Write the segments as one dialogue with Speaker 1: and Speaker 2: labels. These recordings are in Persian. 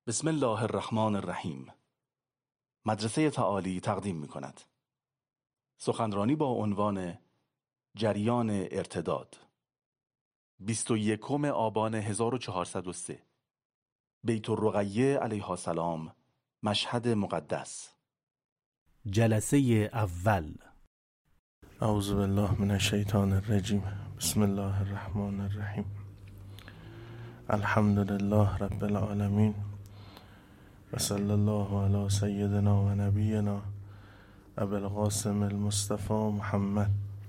Speaker 1: بسم الله الرحمن الرحیم. مدرسه تعالی تقدیم می کند سخنرانی با عنوان جریان ارتداد. 21 آبان 1403 بیت الرقیه علیها السلام، مشهد مقدس.
Speaker 2: جلسه اول.
Speaker 3: اعوذ بالله من الشیطان الرجیم. بسم الله الرحمن الرحیم. الحمد لله رب العالمین و صلی الله علی سیدنا و نبینا ابی القاسم المصطفى محمد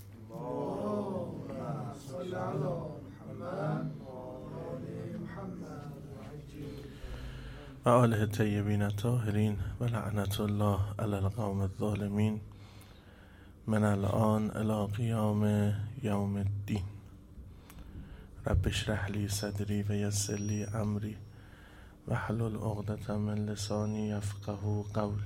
Speaker 3: و آله الطیبین الطاهرین و لعنت الله علی القوم الظالمین من الان الی قیام یوم الدین. رب اشرح لی صدری و یسر لی امری واحلل عقدة من لسانی یفقهوا قولی.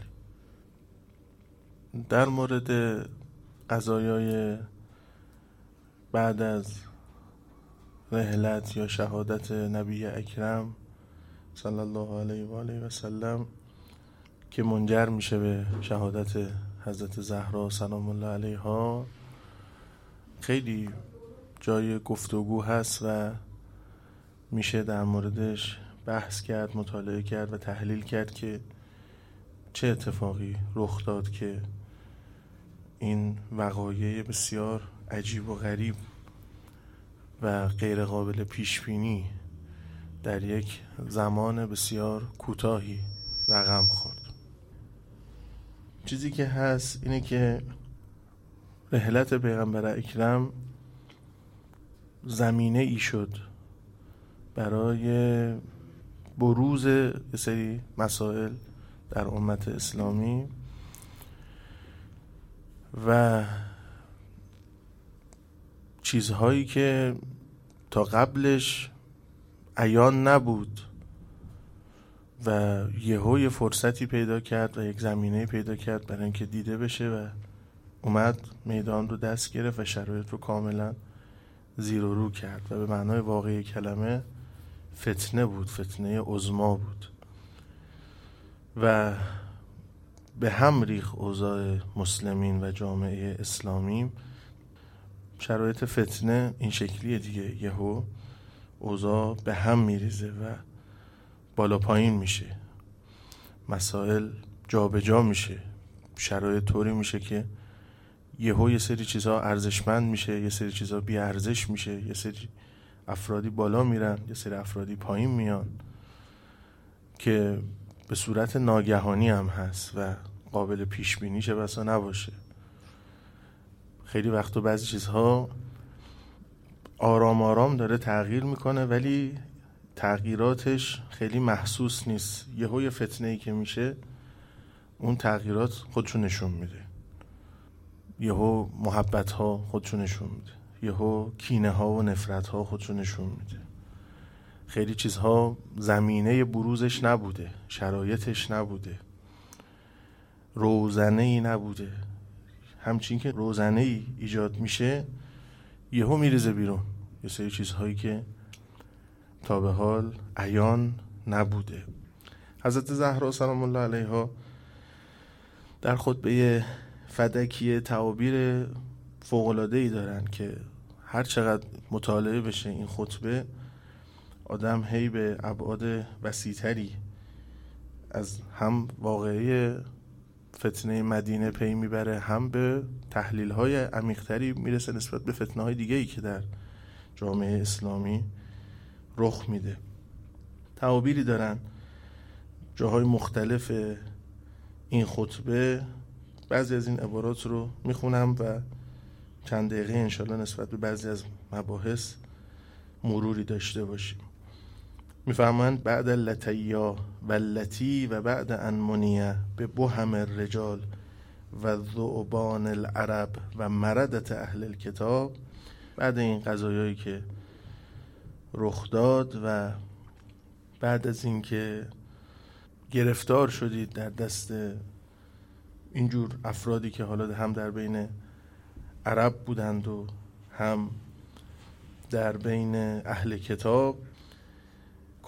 Speaker 3: در مورد قضایای بعد از رحلت یا شهادت نبی اکرم صلی الله علیه و آله و سلم که منجر میشه به شهادت حضرت زهرا سلام الله علیها، خیلی جای گفتگو هست و میشه در موردش بحث کرد، مطالعه کرد و تحلیل کرد که چه اتفاقی رخ داد که این وقایع بسیار عجیب و غریب و غیر قابل پیش بینی در یک زمان بسیار کوتاهی رقم خورد. چیزی که هست اینه که رحلت پیغمبر اکرم زمینه ای شد برای بروز یه سری مسائل در امت اسلامی و چیزهایی که تا قبلش عیان نبود و یه فرصتی پیدا کرد و یک زمینه پیدا کرد برای اینکه دیده بشه و اومد میدان رو دست گرفت و شرایط رو کاملا زیر و رو کرد و به معنای واقعی کلمه فتنه بود، فتنه عظما بود و به هم ریخت اوضاع مسلمین و جامعه اسلامی. شرایط فتنه این شکلیه دیگه، یهو اوضاع به هم میریزه و بالا پایین میشه، مسائل جا به جا میشه، شرایط طوری میشه که یهو یه سری چیزها ارزشمند میشه، یه سری چیزها بی ارزش میشه، یه سری افرادی بالا میرن، یه سری افرادی پایین میان که به صورت ناگهانی هم هست و قابل پیش بینی چه بسا نباشه. خیلی وقتا بعضی چیزها آرام آرام داره تغییر میکنه ولی تغییراتش خیلی محسوس نیست. یهو یه فتنه‌ای که میشه اون تغییرات خودشون نشون میده، یهو محبت ها خودشون نشون میده، یهو کینه ها و نفرت ها خودشون نشون میده. خیلی چیزها زمینه بروزش نبوده، شرایطش نبوده، روزنه‌ای نبوده. همچین که روزنه‌ای ایجاد میشه یهو میریزه بیرون یه سری چیزهایی که تا به حال عیان نبوده. حضرت زهرا سلام الله علیها در خطبه فدکی تعابیر فوق‌العاده‌ای دارن که هر چقدر مطالعه بشه این خطبه آدم هی به ابعاد وسیع‌تری از هم واقعی فتنه مدینه پی میبره، هم به تحلیل‌های عمیق‌تری میرسه نسبت به فتنه‌های دیگه‌ای که در جامعه اسلامی رخ میده. تعابیری دارن جاهای مختلف این خطبه. بعضی از این عبارات رو میخونم و چند دقیقه انشالله نسبت به بعضی از مباحث مروری داشته باشیم. میفهمند بعد اللتیا و اللتی و بعد انمونیه به بهم الرجال و ذؤبان العرب و مردت اهل الکتاب. بعد این قضایایی که رخ داد و بعد از این که گرفتار شدید در دست اینجور افرادی که حالا هم در بین عرب بودند و هم در بین اهل کتاب،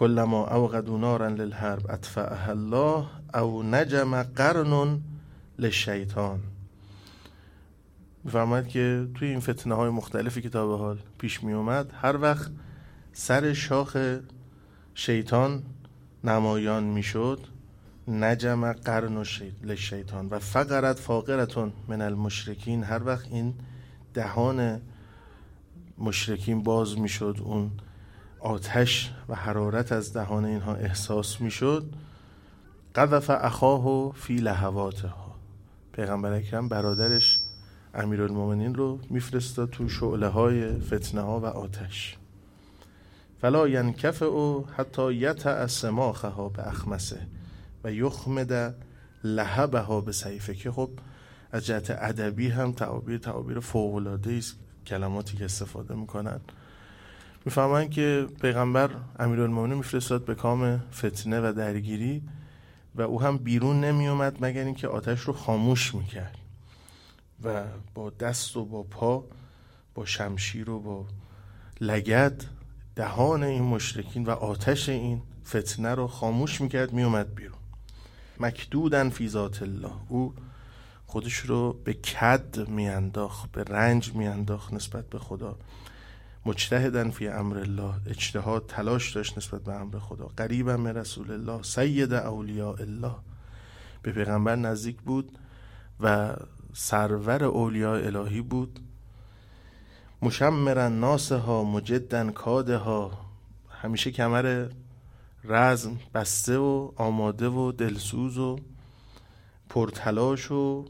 Speaker 3: کلما اوقدوا نارا للحرب اطفأها الله او نجم قرن للشیطان. میفرماید که توی این فتنه های مختلفی که تا به حال پیش می اومد، هر وقت سر شاخ شیطان نمایان میشد، نجم قرن للشیطان و فقرت فاقرتون من المشرکین، هر وقت این دهان مشرکین باز میشد، اون آتش و حرارت از دهان اینها احساس میشد، قذف اخاه فی لهواتها، پیغمبر اکرم برادرش امیرالمومنین رو میفرستاد تو شعله های فتنه ها و آتش. فلا ینکفئ حتی یطأ سماخها باخمسه و یخمد لهبها بسیفه، که خب از جهت ادبی هم تعابیر فوق العاده است کلماتی که استفاده میکنن. میفهمن که پیغمبر امیرالمومنین میفرستاد به کام فتنه و درگیری و او هم بیرون نمی اومد مگر اینکه آتش رو خاموش میکرد و با دست و با پا، با شمشیر و با لگد دهان این مشرکین و آتش این فتنه رو خاموش میکرد، میومد بیرون. مکدودن فی ذات الله، او خودش رو به کد میانداخت، به رنج میانداخت نسبت به خدا. مجتهدن فی امر الله، اجتهاد تلاش داشت نسبت به امر خدا. قریبا من رسول الله سید اولیاء الله، به پیغمبر نزدیک بود و سرور اولیاء الهی بود. مشمرن ناسها مجدن کادها، همیشه کمر رزم بسته و آماده و دلسوز و پرتلاش و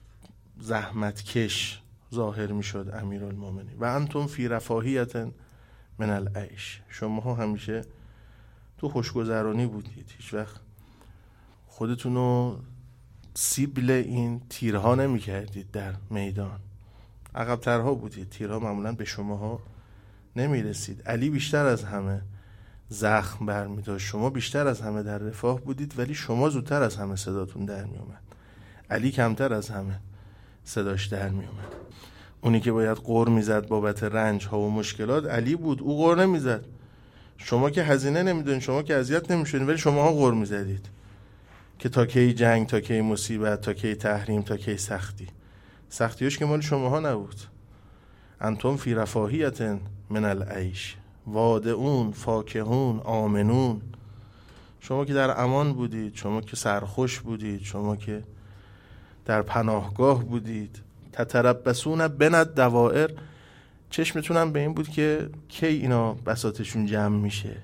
Speaker 3: زحمتکش ظاهر می شد امیرالمومنین. و انتم فی رفاهیت من العیش، شما ها همیشه تو خوشگذرانی بودید، هیچ وقت خودتون رو سیبل این تیرها نمی کردید در میدان، عقب ترها بودید، تیرها معمولا به شما ها نمی رسید. علی بیشتر از همه زخم برمی داشت، شما بیشتر از همه در رفاه بودید، ولی شما زودتر از همه صداتون در می اومد، علی کمتر از همه صداش در می اومد. اونی که باید غر می زد بابت رنج ها و مشکلات علی بود، او غر نمی زد. شما که هزینه نمی دونید، شما که اذیت نمی شدید، ولی شما ها غر می زدید که تا کی جنگ، تا کی مصیبت، تا کی تحریم، تا کی سختیش که مال شما ها نبود. انتم فی رفاهیت من العیش وادعون فاکهون آمنون، شما که در امان بودید، شما که سرخوش بودید، شما که در پناهگاه بودید. تتربصون بند دوائر، چشمتونم به این بود که کی اینا بساطشون جمع میشه،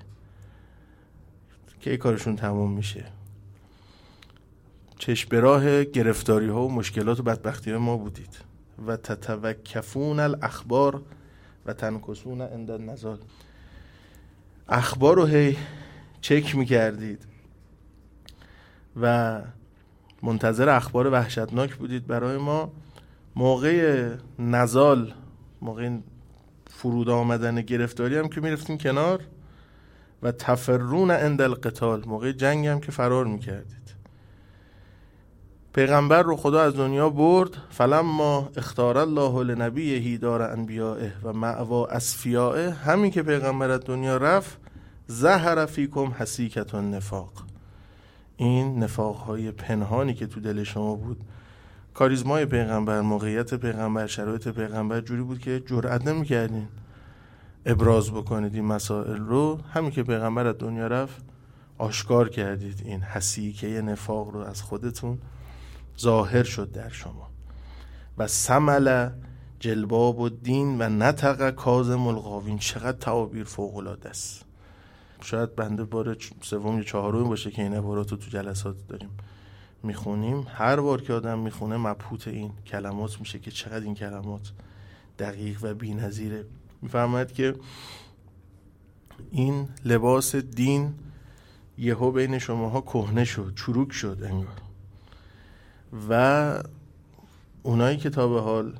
Speaker 3: کی کارشون تموم میشه. چشم به راه گرفتاری ها و مشکلات و بدبختی ها ما بودید. و تتوکفون الاخبار و تنکسون عند النزال، اخبار رو هی چک میکردید و منتظر اخبار وحشتناک بودید برای ما. موقع نزال، موقع فرود آمدن گرفتاری هم که میرفتین کنار. و تفرون عند القتال، موقع جنگ هم که فرار میکردید. پیغمبر رو خدا از دنیا برد. فلما اختار الله لنبیه دار انبیائه و مأوا اصفیائه، همین که پیغمبر از دنیا رفت، ظهر فیکم حسیکة النفاق، این نفاقهای پنهانی که تو دل شما بود، کاریزمای پیغمبر، موقعیت پیغمبر، شرایط پیغمبر جوری بود که جرئت نمی‌کردین ابراز بکنید این مسائل رو. همین که پیغمبر از دنیا رفت آشکار کردید، این حسیکه نفاق رو از خودتون ظاهر شد در شما. و سمل جلباب الدین و نطق کاظم الغاوین، چقدر تعابیر فوق العاده است. شاید بنده بار سوم یا چهارم باشه که این عبارات رو تو جلسات داریم میخونیم. هر بار که آدم میخونه مبهوت این کلمات میشه که چقدر این کلمات دقیق و بی‌نظیره. میفهمد که این لباس دین یهو بین شماها کهنه شد، چروک شد انگار. و اونایی که تا به حال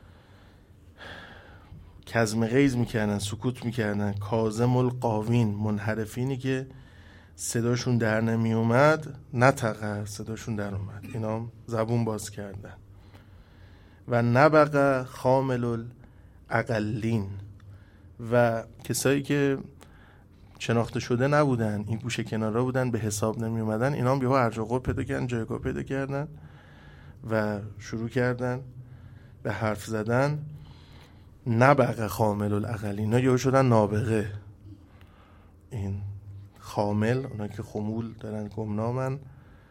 Speaker 3: کظم غیظ میکردن، سکوت میکردن، کاظم القاوین، منحرفینی که صداشون در نمی اومد، نطقه، صداشون در اومد، اینا زبون باز کردن. و نبقه خامل الاقلین، و کسایی که شناخته شده نبودن، این گوشه کنارا بودن، به حساب نمی اومدن، اینا هم بیهو ارج و قرب پیدا کردن، جایگاه پیدا کردن و شروع کردن به حرف زدن. نبغه خامل العقل، اینا یهو شدن نابغه. این خامل، اونا که خمول دارن، گمنامن،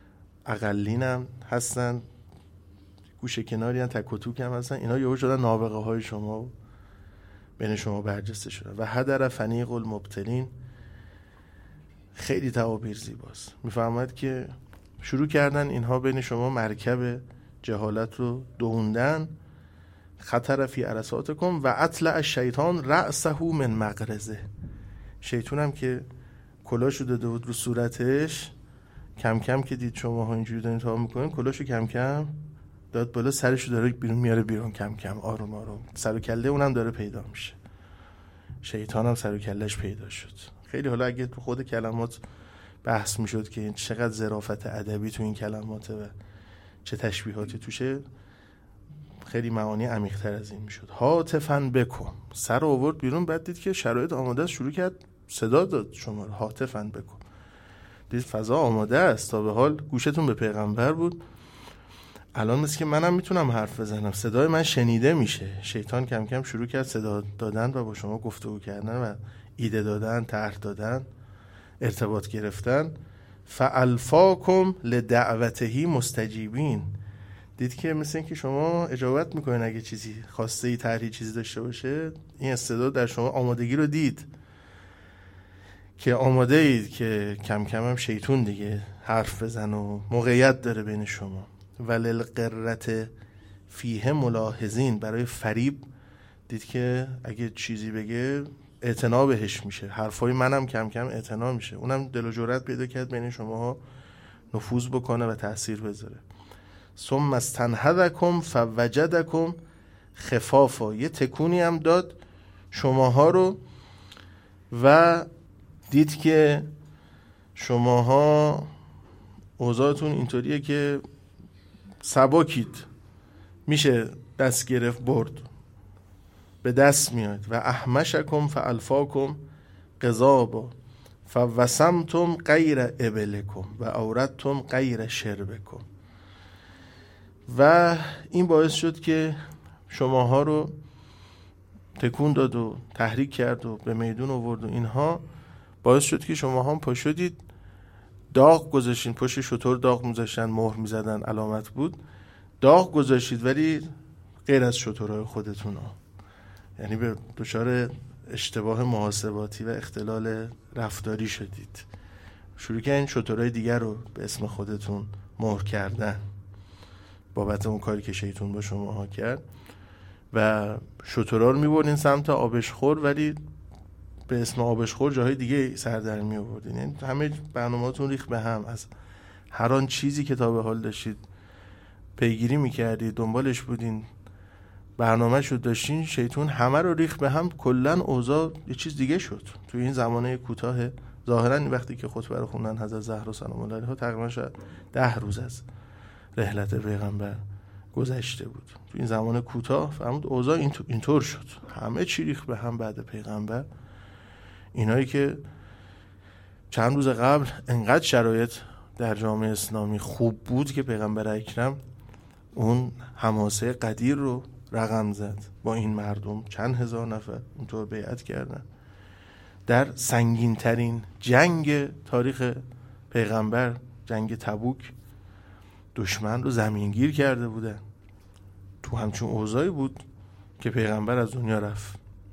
Speaker 3: اقلینم هستن، گوشه کناری هم، تک و توک هم هستن، اینا یهو شدن نابغه های شما و بین شما برجسته شدن. و هدر فنیق المبتلین، خیلی تعابیر زیباست. میفرماید که شروع کردن اینها بین شما مرکب جهالت رو دووندن. خطر فی عرصاتکم و اطلع الشیطان رأسه من مغرزه. شیطان هم که کلاشو داده بود رو صورتش، کم کم که دید شما ها اینجوری دارین تا میکنین، کلاشو کم کم داد بالا، سرشو داره بیرون میاره بیرون، کم کم آروم آروم سر و کله اونم داره پیدا میشه. شیطان هم سر و کلهش پیدا شد. خیلی حالا اگه تو خود کلمات بحث میشد که چقدر ظرافت ادبی تو این کلماته و چه تشبیهاتی توشه، خیلی معانی عمیق‌تر از این میشد. هاتفاً بکن، سر آورد بیرون، بعد دید که شرایط آماده است، شروع کرد صدا داد شما رو. هاتفاً بکن، دید فضا آماده است. تا به حال گوشتون به پیغمبر بود، الان مثل که منم میتونم حرف بزنم، صدای من شنیده میشه. شیطان کم کم شروع کرد صدا دادن و با شما گفتگو کردن و ایده دادن، طرح دادن، ارتباط گرفتن. فالفاکم لدعوته مستجیبین، دید که مثل این که شما اجابت میکنین اگه چیزی خواسته ای، طرحی، چیزی داشته باشه. این استعداد در شما، آمادگی رو دید که آماده اید که کم کم هم شیطون دیگه حرف بزن و موقعیت داره بین شما. وللقرة فیه ملاحظین، برای فریب دید که اگه چیزی بگه اعتنا بهش میشه، حرفای منم کم کم اعتنا میشه، اونم دل و جرأت پیدا کرد بین شماها نفوذ بکنه و تأثیر بذاره. ثم استنهدکم فوجدکم خفافا، یه تکونی هم داد شماها رو و دید که شماها اوضاعتون اینطوریه که سبکید، میشه دست گرفت برد، به دست میاد. و احمشکم فالفاکم قضابا فوسمتم غیر ابلکم و اوردتم غیر شربکم. و این باعث شد که شماها رو تکون داد و تحریک کرد و به میدون آورد و اینها باعث شد که شماها هم پا شدید، داغ گذاشتین، پشت شتر داغ میذاشتن، مهر میزدن، علامت بود، داغ گذاشتید ولی غیر از شترهای خودتون ها. یعنی به دچار اشتباه محاسباتی و اختلال رفتاری شدید، شروع کردین شترهای دیگر رو به اسم خودتون مهر کردن بابت اون کاری که شیطان با شما ها کرد. و شترها رو میبردین سمت آبشخور، ولی به اسم آبشخور جاهای دیگه سر در می آوردین. یعنی همه برنامه‌تون ریخت به هم. از هر آن چیزی که تا به حال داشتید پیگیری میکردید، دنبالش بودین، برنامه شد داشتین، شیطان همه رو ریخت به هم. کلن اوضاع یه چیز دیگه شد توی این زمانه کوتاه. ظاهرا این وقتی که خطبه رو خوندن حضرت زهرا سلام الله علیها، تقریبا شاید 10 روز از رحلت پیغمبر گذشته بود. تو این زمان کوتاه فهمید اوضاع اینطور شد، همه چی ریخت به هم بعد پیغمبر. اینایی که چند روز قبل انقدر شرایط در جامعه اسلامی خوب بود که پیغمبر اکرم اون حماسه قدیر رو رقم زد، با این مردم چند هزار نفر اونطور بیعت کردن در سنگین ترین جنگ تاریخ پیغمبر، جنگ تبوک، دشمن رو زمینگیر کرده بودن. تو همچون اوضاعی بود که پیغمبر از دنیا رفت.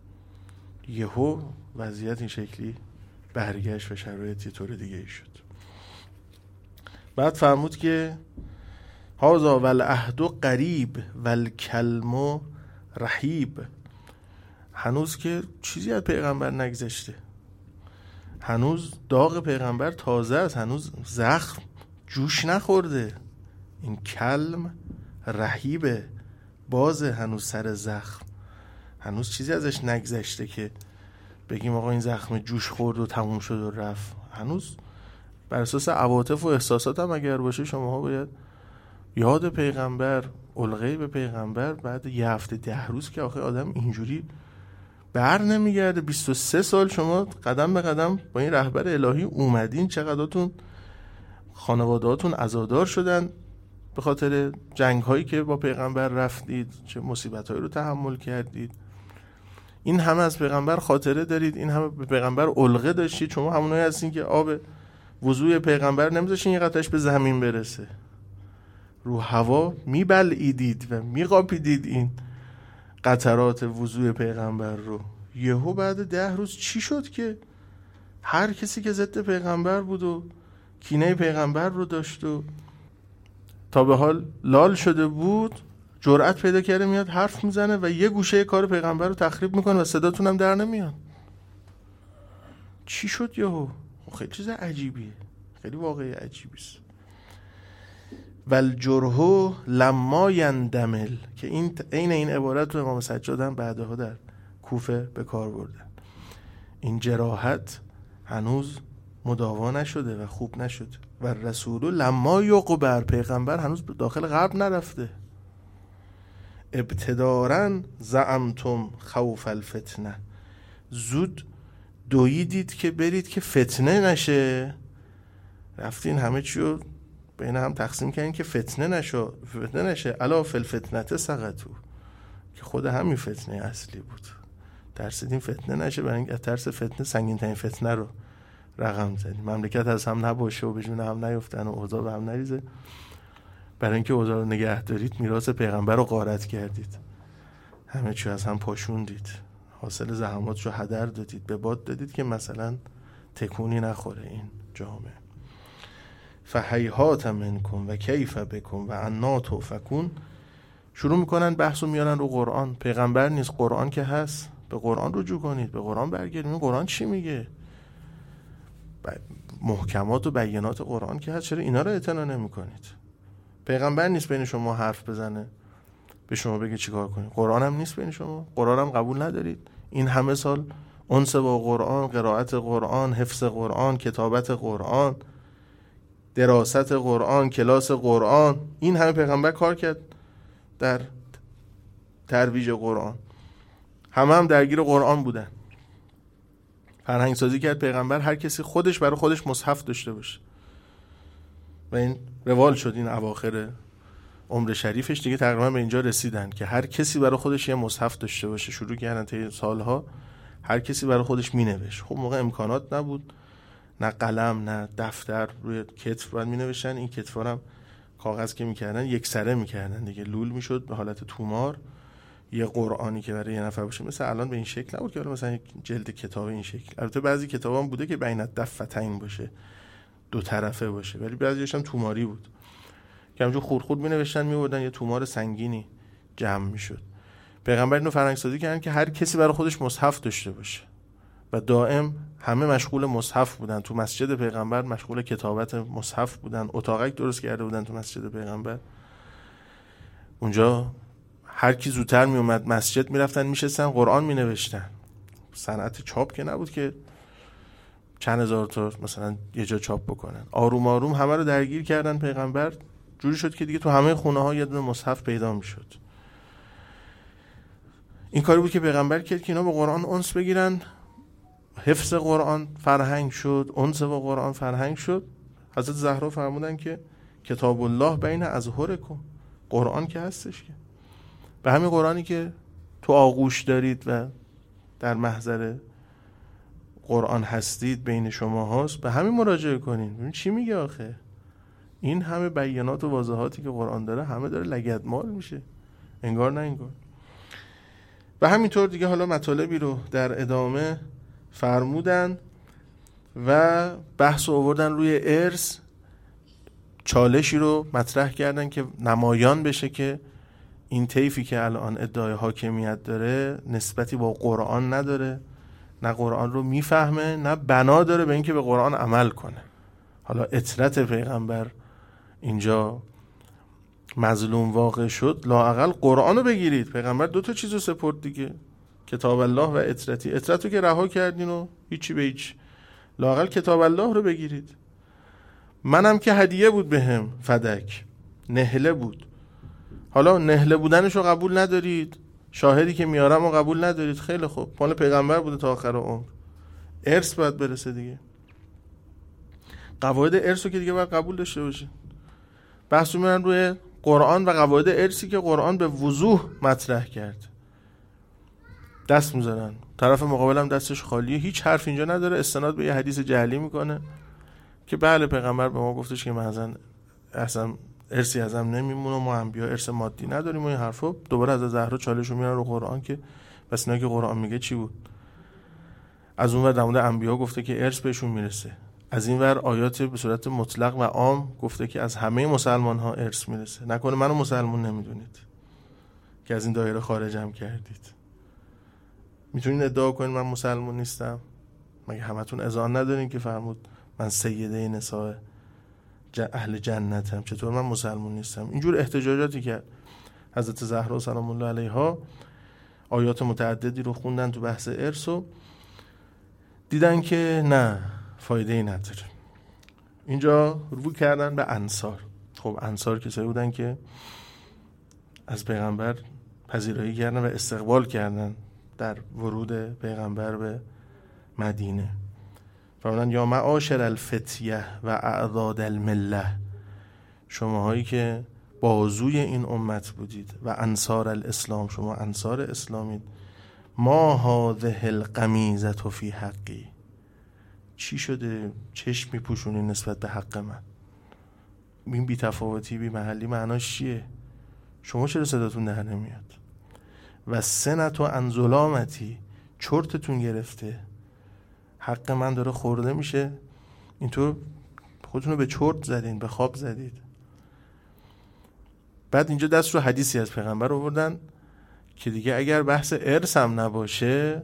Speaker 3: یهو وضعیت این شکلی برگشت و شرایط یه طور دیگه ای شد. بعد فرمود که هذا والعهد قریب والکلم رحیب، هنوز که چیزی از پیغمبر نگذشته، هنوز داغ پیغمبر تازه است، هنوز زخم جوش نخورده. این کلم رحیبه، بازه، هنوز سر زخم، هنوز چیزی ازش نگذشته که بگیم آقا این زخم جوش خورد و تموم شد و رفت. هنوز بر اساس عواطف و احساسات هم اگر باشه، شماها باید یاد پیغمبر، الغی به پیغمبر بعد یه هفته 10 روز که آخه آدم اینجوری بر نمیگرده. 23 سال شما قدم به قدم با این رهبر الهی اومدین، چقدرتون خانوادهاتون عزادار شدن به خاطر جنگ هایی که با پیغمبر رفتید، چه مصیبت هایی رو تحمل کردید. این همه از پیغمبر خاطره دارید، این همه به پیغمبر علقه داشتید. شما همونایی هستین که آب وضوی پیغمبر نمیذاشین یه قطعش به زمین برسه، رو هوا میبلعیدید و میقاپیدید این قطرات وضوی پیغمبر رو. یهو بعد 10 روز چی شد که هر کسی که ضد پیغمبر بود و کینه پیغمبر رو داشت و تا به حال لال شده بود، جرأت پیدا کرده میاد حرف میزنه و یه گوشه کار پیغمبر رو تخریب میکنه و صداتون هم در نمیاد؟ چی شد یهو؟ خیلی چیز عجیبیه، خیلی واقعی عجیبیست. والجرح لما یندمل، که این عبارت رو امام سجاد هم بعدها در کوفه به کار بردن. این جراحت هنوز مداوا نشده و خوب نشده. و رسول لما یقبر، پیغمبر هنوز داخل قبر نرفته. ابتدارا زعمتم خوف الفتنه، زود دویدید که برید که فتنه نشه، رفتین همه چی رو بین هم تقسیم کردین که فتنه نشه. الا فی الفتنه سقطوا، که خود همین فتنه اصلی بود. ترسیدین فتنه نشه، برای اینکه ترس فتنه سنگین ترین فتنه رو رقم زدین. مملکت از هم نباشه و به جون هم نیفتن و اوضاع به هم نریزه. برای اینکه اوضاع رو نگه دارید میراث پیغمبر رو غارت کردید، همه چی از هم پاشوندید، حاصل زحمات رو هدر دادید، به باد دادید که مثلا تکونی نخوره این جامعه. فهیهات منکم و کیف بکم و انا تؤفکون. شروع میکنن بحثو میارن رو قرآن. پیغمبر نیست، قرآن که هست، به قرآن رجوع کنید، به قرآن برگردید. قرآن چی میگه؟ محکمات و بینات قرآن که هست، چرا اینا رو اعتنا نمیکنید؟ پیغمبر نیست بین شما حرف بزنه به شما بگه چیکار کنید، قرآن هم نیست بین شما، قرآن هم قبول ندارید. این همه سال انس با قرآن، قرائت قرآن، حفظ قرآن، کتابت قرآن، دراست قرآن، کلاس قرآن، این همه پیغمبر کار کرد در ترویج قرآن، هم درگیر قرآن بودن. فرهنگ سازی کرد پیغمبر هر کسی خودش برای خودش مصحف داشته باشه و این روال شد. این اواخر عمر شریفش دیگه تقریبا به اینجا رسیدن که هر کسی برای خودش یه مصحف داشته باشه. شروع کردن تا سالها هر کسی برای خودش مینوشت. خب موقع امکانات نبود، نه قلم نه دفتر، روی کتف باید مینوشتن. این کتفا هم کاغذ که میکردن یک سره میکردن دیگه، لول میشد به حالت تومار. یه قرآنی که برای یه نفر باشه مثلا الان به این شکل نبود که مثلا یک جلد کتاب این شکل. البته بعضی کتابا هم بوده که بین الدفتین باشه، دو طرفه باشه، ولی بعضیش هم توماری بود که همونجور خورد مینوشتن میوردن، یه تومار سنگینی جمع میشد. پیغمبر اینو فرهنگ سازی کردن که هر کسی برای خودش مصحف داشته باشه و دائم همه مشغول مصحف بودن. تو مسجد پیغمبر مشغول کتابت مصحف بودن، اتاقک درست کرده بودن تو مسجد پیغمبر. اونجا هر کی زودتر می اومد مسجد میرفتن میشستن قرآن مینوشتن. صنعت چاپ که نبود که چند هزار تا مثلا یه جا چاپ بکنن. آروم آروم همه رو درگیر کردن. پیغمبر جوری شد که دیگه تو همه خونه ها یه دونه مصحف پیدا میشد. این کاری بود که پیغمبر کرد که اینا با قرآن انس بگیرن. حفظ قرآن فرهنگ شد، انس با قرآن فرهنگ شد. حضرت زهرا فرمودن که کتاب الله بین اظهرکم، قرآن که هستش که به همین قرآنی که تو آغوش دارید و در محضر قرآن هستید بین شما هاست، به همین مراجعه کنین. ببین چی میگه آخه. این همه بیانات و واضحاتی که قرآن داره همه داره لگدمال میشه، انگار نه انگار. و همینطور دیگه حالا مطالبی رو در ادامه فرمودن و بحث رو آوردن روی ارث. چالشی رو مطرح کردن که نمایان بشه که این طیفی که الان ادعای حاکمیت داره نسبتی با قرآن نداره، نه قرآن رو میفهمه، نه بنا داره به اینکه به قرآن عمل کنه. حالا اطرت پیغمبر اینجا مظلوم واقع شد، لااقل قرآن رو بگیرید. پیغمبر 2 تا چیز رو سپرد دیگه، کتاب الله و اطرتی. اطرت رو که رها کردین و هیچی به هیچ، لااقل کتاب الله رو بگیرید. منم که هدیه بود بهم، فدک، نهله بود. حالا نهله بودنش رو قبول ندارید، شاهدی که میارم و قبول ندارید، خیلی خوب، مال پیغمبر بوده تا آخر عمر، ارث باید برسه دیگه. قواعد ارث رو که دیگه باید قبول داشته باشید. بحث می‌کنن روی قرآن و قواعد ارثی که قرآن به وضوح مطرح کرد. دست میذارن، طرف مقابل هم دستش خالیه، هیچ حرف اینجا نداره، استناد به یه حدیث جعلی میکنه که بله پیغمبر به ما گفتش که من اصلا ارثی ازم نمیمونه، ما انبیا ارث مادی نداریم و این حرفا. دوباره از زهرا چالشو میارن رو قرآن که بس اینا که قرآن میگه چی بود. از اون ور در مورد انبیا گفته که ارث بهشون میرسه، از این ور آیات به صورت مطلق و عام گفته که از همه مسلمان ها ارث میرسه. نکنه منو مسلمان نمیدونید که از این دایره خارجم کردید. میتونین ادعا کنین من مسلمان نیستم؟ مگه همتون اذعان ندارین که فرمود من سیده نساء اهل جنتم؟ چطور من مسلمان نیستم؟ اینجور احتجاجاتی که حضرت زهرا سلام الله علیها آیات متعددی رو خوندن تو بحث ارث و دیدن که نه، فایده ای نداره. اینجا رو کردن به انصار. خب انصار کسایی بودن که از پیغمبر پذیرایی کردن و استقبال کردن در ورود پیغمبر به مدینه. فرمودن یا معاشر الفتیه و اعضاد المله، شماهایی که بازوی این امت بودید، و انصار الاسلام، شما انصار اسلامید، ما هذه القمیزة فی حقی، چی شده چشم میپوشونی نسبت به حق من؟ این بی تفاوتی بی محلی معناش چیه؟ شما چرا صداتون در نمیاد؟ و سنت و انظلامتی، چرتتون گرفته، حق من داره خورده میشه، اینطور خودتون رو به چرت زدین، به خواب زدید. بعد اینجا دست رو حدیثی از پیغمبر آوردن که دیگه اگر بحث ارث هم نباشه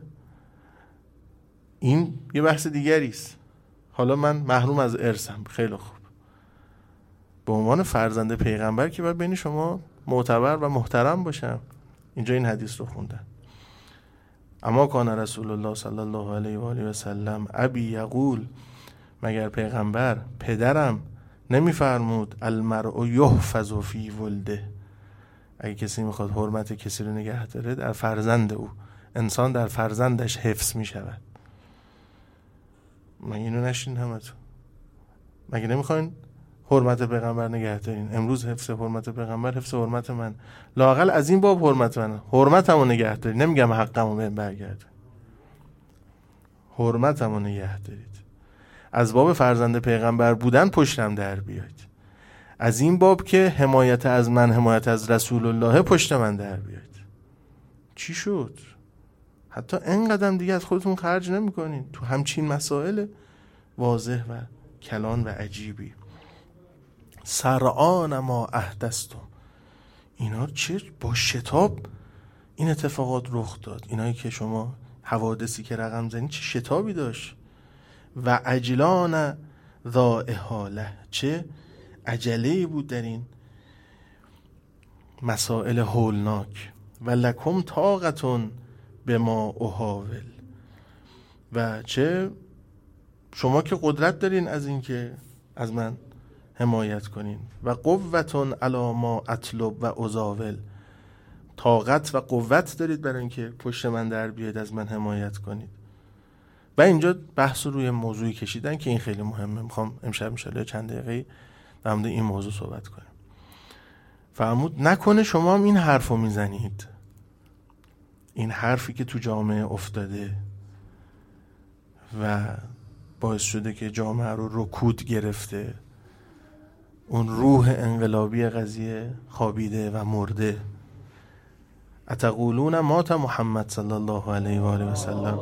Speaker 3: این یه بحث دیگریست. حالا من محروم از ارثم، خیلی خوب، به عنوان فرزند پیغمبر که باید بین شما معتبر و محترم باشم. اینجا این حدیث رو خوندن. اما کان رسول الله صلی الله علیه و آله و سلم ابی یقول، مگر پیغمبر پدرم نمیفرمود المرء یحفظ فی ولده، اگه کسی میخواد حرمت کسی رو نگه داره در فرزند او، انسان در فرزندش حفظ میشود. مگه اینو نشین همتون؟ مگه نمیخواین حرمت پیغمبر نگه دارین؟ امروز حفظ حرمت پیغمبر حفظ حرمت من، لااقل از این باب حرمت من، حرمتمو نگه دارین. نمیگم حقمو بهم برگرد، حرمتمو نگه دارید. از باب فرزند پیغمبر بودن پشتم در بیاید، از این باب که حمایت از من، حمایت از رسول الله پشت من در بیاید. چی شد؟ حتی اینقدر دیگه از خودتون خرج نمی کنین تو همچین مسائل واضح و کلان و عجیبی. سرعان ما احدثتم، اینا چه با شتاب این اتفاقات رخ داد. اینایی که شما حوادثی که رقم زنید چه شتابی داشت. و عجلان ذا احاله، چه عجله‌ای بود در این مسائل هولناک. و لکم طاقتون به ما احاول، و چه شما که قدرت دارین از این که از من حمایت کنین. و قوتون علی ما اطلب و ازاول، طاقت و قوت دارید برای اینکه پشت من در بیاید، از من حمایت کنید. و اینجا بحث روی موضوعی کشیدن که این خیلی مهمه. میخوام امشب انشالله چند دقیقه در مورد این موضوع صحبت کنیم. فرمود نکنه شما هم این حرفو میزنید، این حرفی که تو جامعه افتاده و باعث شده که جامعه رو رکود گرفته، اون روح انقلابی قضیه خوابیده و مرده. اتقولون مات محمد صلی الله علیه و آله و سلم،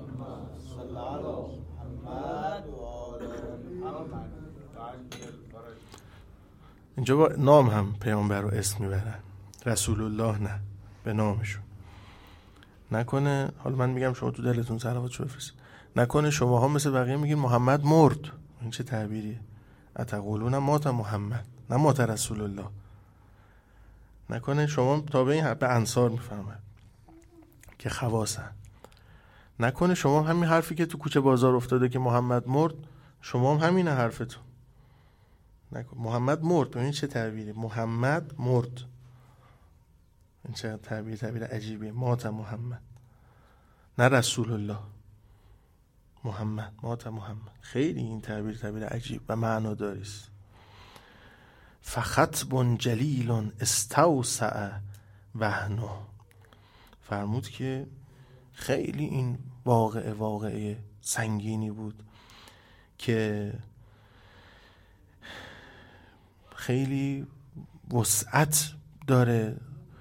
Speaker 3: اینجا با نام هم پیامبر رو اسم میبرن، رسول الله نه، به نامشون. نکنه حالا من میگم شما تو دلتون صلواتشو بفرستید، نکنه شما ها مثل بقیه میگین محمد مرد. این چه تعبیریه؟ اتقولون مات محمد، نه مات رسول الله. نکنه شما تابع این به انصار میفهمن که خواصن. نکنه شما همین حرفی که تو کوچه بازار افتاده که محمد مرد، شما هم همینه حرفتون. نکن محمد مرد، ببین چه تعبیری، محمد مرد. این چه تعبیر عجیبیه. مات محمد، نه رسول الله، محمد، مات محمد. خیلی این تعبیر عجیب و معناداری است. فخطب جلیل استوسع وهنه. فرمود که خیلی این واقعه سنگینی بود که خیلی وسعت داره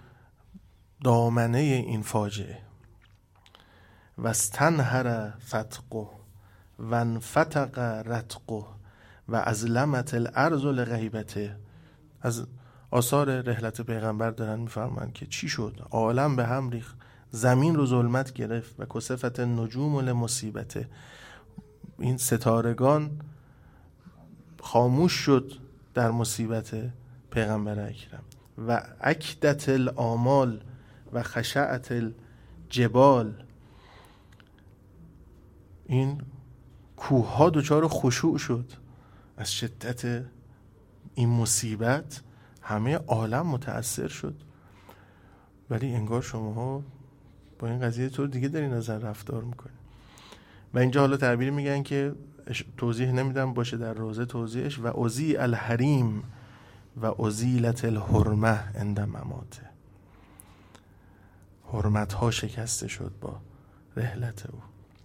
Speaker 3: دامنه این فاجعه. و استنهر فتقه و انفتق رتقه و ازلمت الارض لغیبته. از آثار رحلت پیغمبر دارن میفرمان که چی شد؟ عالم به هم ریخت، زمین رو ظلمت گرفت و کسفت النجوم لمصیبته. این ستارگان خاموش شد در مصیبت پیغمبر اکرم. و اکدت الآمال و خشعت الجبال. این کوه ها دچار خشوع شد از شدت این مصیبت. همه عالم متأثر شد. ولی انگار شماها با این قضیه طور دیگه دارین نظر رفتار میکنین. و اینجا حالا تعبیری میگن که توضیح نمیدم، باشه در روزه توضیحش. و ازیع الحریم و ازیلت الحرمه عند مماته. حرمت ها شکسته شد با رحلت او.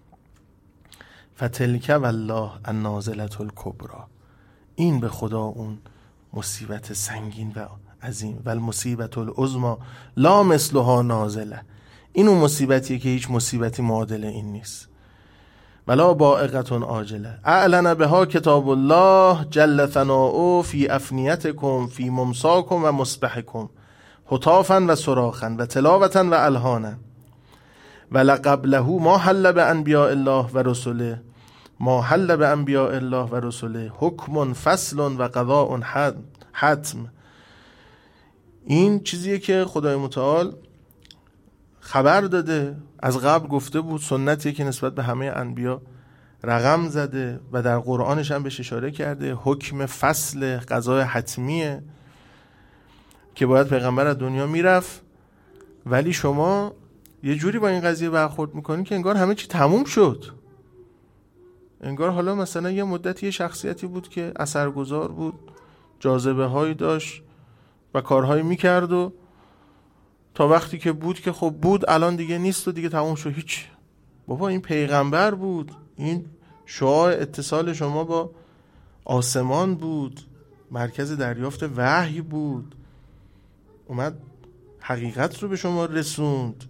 Speaker 3: فتلک والله النازلة الکبری. این به خدا اون مصیبت سنگین و عظیم. و المصیبت العظمی لا مثلها نازله. این اون مصیبتیه که هیچ مصیبتی معادل این نیست. ولا بائقة عاجله اعلن بها کتاب الله جل ثناؤه فی افنیتکم فی ممساکم و مصبحکم هتافا و صراخا و تلاوتا و الحانا. ولقبله ما حل بانبیاء الله و رسله ما حل بانبیاء الله و رسله حکم فصل و قضاء حتم. این چیزیه که خدای متعال خبر داده، از قبل گفته بود، سنتیه که نسبت به همه انبیا رقم زده و در قرآنش هم بهش اشاره کرده. حکم فصل، قضای حتمیه که باید پیغمبر از دنیا میرفت. ولی شما یه جوری با این قضیه برخورد میکنین که انگار همه چی تموم شد. انگار حالا مثلا یه مدتی یه شخصیتی بود که اثرگذار بود، جاذبه هایی داشت و کارهایی میکرد و تا وقتی که بود که خب بود، الان دیگه نیست و دیگه تموم شد. هیچ. بابا این پیغمبر بود، این شعاع اتصال شما با آسمان بود، مرکز دریافت وحی بود، اومد حقیقت رو به شما رسوند.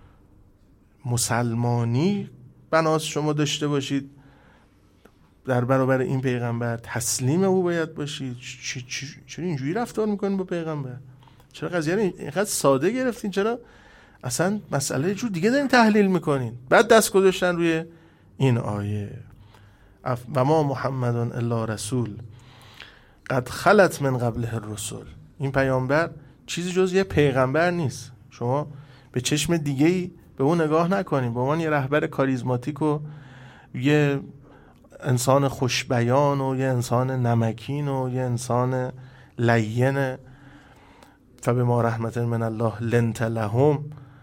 Speaker 3: مسلمانی بناس شما داشته باشید در برابر این پیغمبر، تسلیم او باید باشید. چرا اینجوری رفتار میکنین با پیغمبر؟ چرا قضیه رو اینقدر ساده گرفتین؟ چرا اصلا مسئله جور دیگه دارین تحلیل میکنین؟ بعد دست گذاشتن روی این آیه و ما محمد الا رسول قد خلت من قبله الرسل. این پیامبر چیزی جز یه پیغمبر نیست. شما به چشم دیگه‌ای به اون نگاه نکنین. به عنوان یه رهبر کاریزماتیک و یه انسان خوشبیان و یه انسان نمکین و یه انسان لین، فبما رحمت من الله لنت لهم،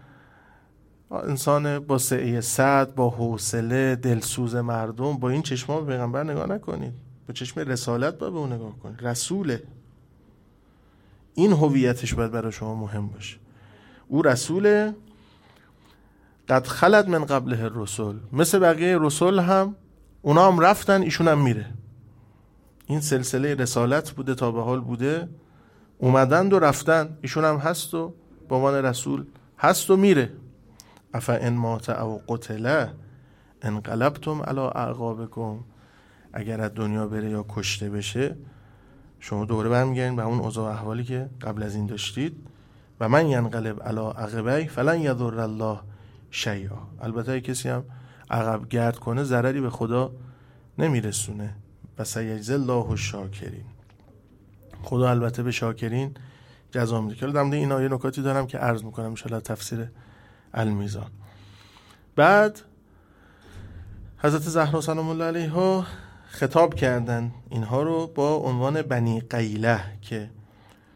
Speaker 3: انسان با سعه صدر، با حوصله، دلسوز مردم، با این چشما به پیغمبر نگاه نکنید. با چشم رسالت باید به اون نگاه کنید. رسوله. این هویتش باید برای شما مهم باشه. او رسوله. قد خلت من قبله الرسل. مثل بقیه رسول هم اونا هم رفتن، ایشون هم میره. این سلسله رسالت بوده، تا به حال بوده، اومدند و رفتن، ایشون هم هست و به عنوان رسول هست و میره. افا ان مات او قتل انقلبتم علی اعقابکم. اگر از دنیا بره یا کشته بشه، شما دوباره برمیگردین به اون اوضاع احوالی که قبل از این داشتید. و من ینقلب علی عقبیه فلن یضر الله شیئا. البته کسی هم عقب گرد کنه ضرری به خدا نمیرسونه. و سیجزی الله الشاکرین. خدا البته به شاکرین جزا میده. که در مورد این آیه نکاتی دارم که عرض میکنم ان شاءالله تفسیر المیزان. بعد حضرت زهرا سلام الله علیها خطاب کردن اینها رو با عنوان بنی قیله، که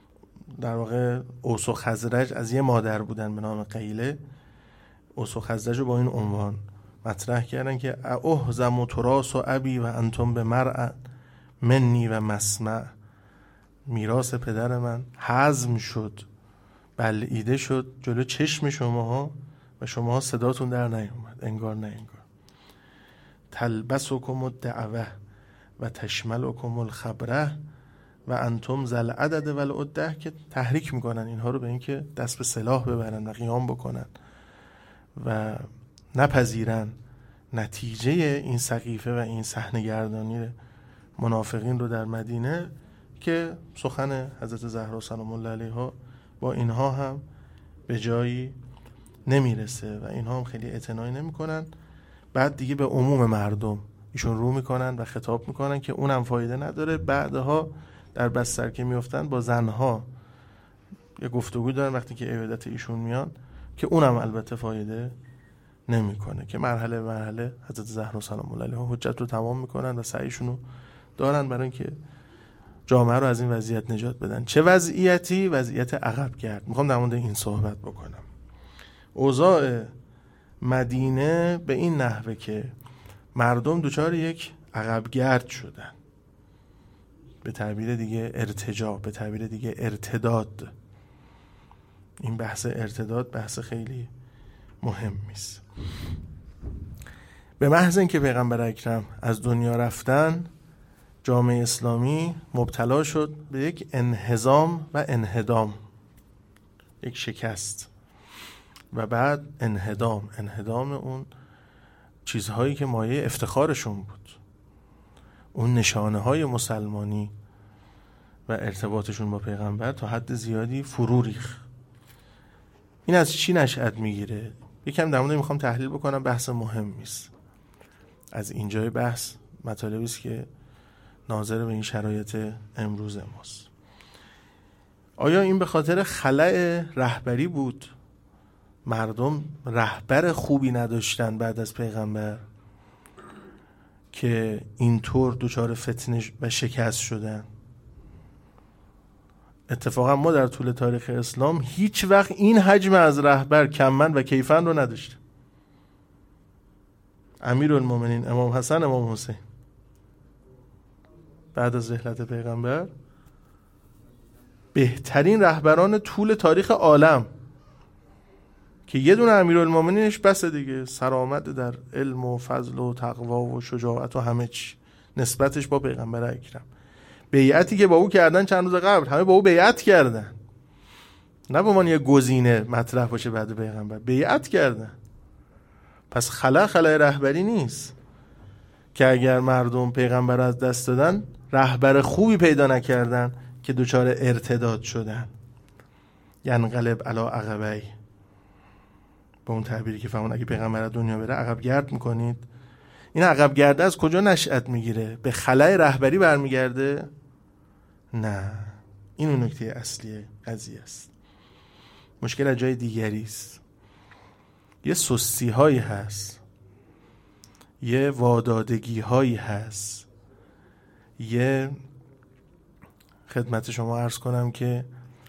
Speaker 3: در واقع اوس و خزرج از یه مادر بودن به نام قیله. اوس و خزرج رو با این عنوان مطرح کردن که احزم و تراس و ابی و انتم به مرع منی و مسمع. میراث پدر من هضم شد، بلعیده شد جلو چشم شماها و شماها صداتون در نیومد، انگار نه انگار. تلبسکم الدعوه و تشملکم الخبره و انتم ذل عدد و العده، که تحریک میکنن اینها رو به این که دست به سلاح ببرن و قیام بکنن و نپذیرن نتیجه این سقیفه و این صحنه گردانی منافقین رو در مدینه، که سخن حضرت زهرا سلام الله علیها با اینها هم به جایی نمیرسه و اینها هم خیلی اعتنایی نمیکنن. بعد دیگه به عموم مردم ایشون رو میکنن و خطاب میکنن که اونم فایده نداره. بعدها در بستر که میفتن با زنها یه گفتگو دارن وقتی که عیادت ایشون میان، که اونم البته فایده نمیکنه، که مرحله مرحله حضرت زهرا سلام الله علیها حجت رو تمام میکنن و سعیشون رو دارن برای اینکه جامعه رو از این وضعیت نجات بدن. چه وضعیتی؟ وضعیت عقب گرد. میخوام در مورد این صحبت بکنم. اوضاع مدینه به این نحوه که مردم دچار یک عقب گرد شدن، به تعبیر دیگه ارتجاع، به تعبیر دیگه ارتداد. این بحث ارتداد بحث خیلی مهمی است. به محض اینکه پیغمبر اکرم از دنیا رفتن، جامعه اسلامی مبتلا شد به یک انهزام و انهدام، یک شکست و بعد انهدام اون چیزهایی که مایه افتخارشون بود، اون نشانه های مسلمانی و ارتباطشون با پیغمبر تا حد زیادی فرو ریخت. این از چی نشأت میگیره؟ یکم در مورد میخوام تحلیل بکنم، بحث مهمی است. از اینجای بحث مطالبی است که ناظر به این شرایط امروز ماست. آیا این به خاطر خلأ رهبری بود؟ مردم رهبر خوبی نداشتن بعد از پیغمبر که اینطور دچار فتنه و شکست شدن؟ اتفاقا ما در طول تاریخ اسلام هیچ وقت این حجم از رهبر کمن و کیفن رو نداشتیم. امیرالمومنین امام حسن امام حسین بعد از رحلت پیغمبر بهترین رهبران طول تاریخ عالم، که یه دونه امیرالمومنینش بسه دیگه، سرآمد در علم و فضل و تقوا و شجاعت و همه چی نسبتش با پیغمبر اکرم. بیعتی که با او کردن چند روز قبل، همه با او بیعت کردن، نه به عنوان یه گزینه مطرح باشه بعد پیغمبر، بیعت کردن. پس خلأ رهبری نیست که اگر مردم پیغمبر از دست دادن رهبر خوبی پیدا نکردن که دچار ارتداد شدن، ینقلب علی عقبی، با اون تعبیری که فهمون اگه پیغمبر از دنیا بره عقب گرد میکنید. این عقب گرده از کجا نشأت میگیره؟ به خلأ رهبری برمیگرده؟ نه، این اون نکته اصلی قضیه است. مشکل از جای دیگری است. یه سستی هایی هست، یه وادادگی هایی هست، یه خدمت شما عرض کنم که